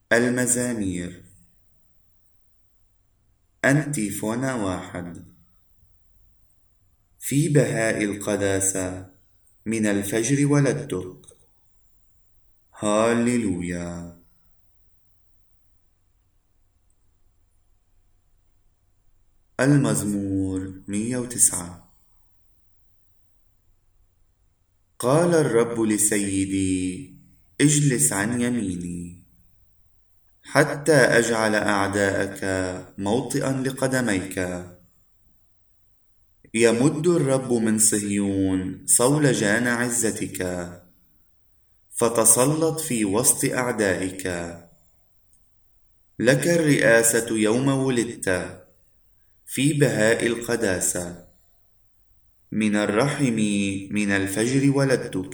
المزامير. أنتيفونا 1. في بهاء القداسة من الفجر ولدتك. هاليلويا. المزمور 109. قال الرب لسيدي: اجلس عن يميني، حتى أجعل أعداءك موطئا لقدميك. يمد الرب من صهيون صولجان عزتك، فتسلط في وسط أعدائك. لك الرئاسة يوم ولدت، في بهاء القداسة. من الرحم من الفجر ولدتك.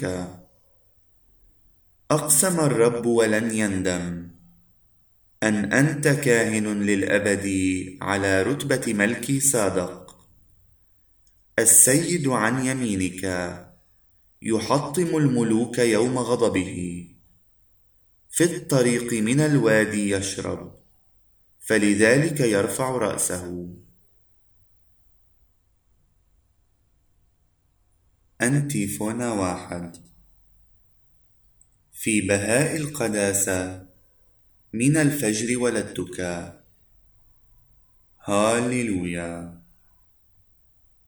أقسم الرب ولن يندم، أن أنت كاهن للأبد على رتبة ملكي صادق. السيد عن يمينك يحطم الملوك يوم غضبه. في الطريق من الوادي يشرب، فلذلك يرفع رأسه. أنتيفونا 1. في بهاء القداسة من الفجر ولدتك. هاليلويا.